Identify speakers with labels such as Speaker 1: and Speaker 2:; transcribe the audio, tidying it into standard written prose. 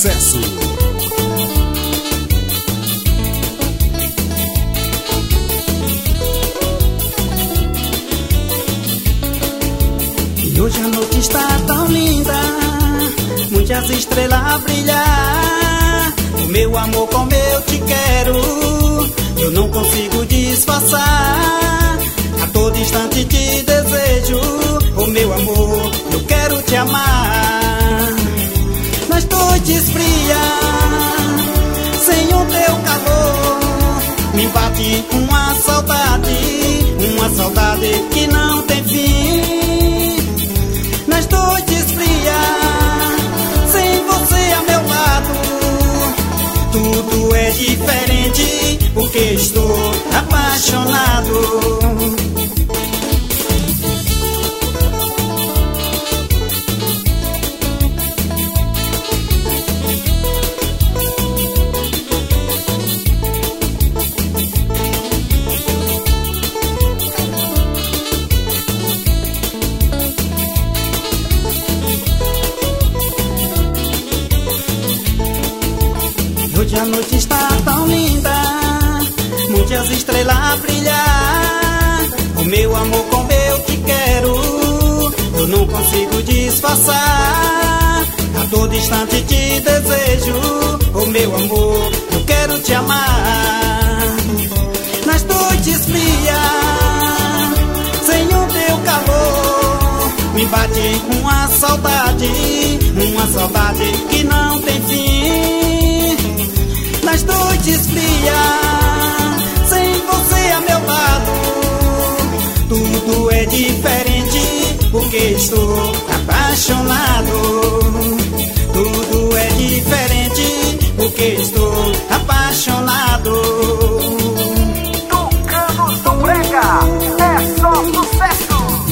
Speaker 1: sucesso.
Speaker 2: E hoje a noite está tão linda, muitas estrelas a brilhar. O meu amor, como eu te quero, eu não consigo disfarçar. A todo instante te desejo, oh meu amor, eu quero te amar. Nas noites frias, sem o teu calor, me bate uma saudade que não tem fim. Nas noites frias, sem você a meu lado, tudo é diferente, porque estou apaixonado. Hoje a noite está tão linda, muitas estrelas a brilhar. O meu amor, como eu te quero, eu não consigo disfarçar. A todo instante te desejo, oh meu amor, eu quero te amar. Nas noites frias, sem o teu calor, me bate uma saudade que não tem fim. Nas noites frias, sem você a meu lado, tudo é diferente, porque estou apaixonado.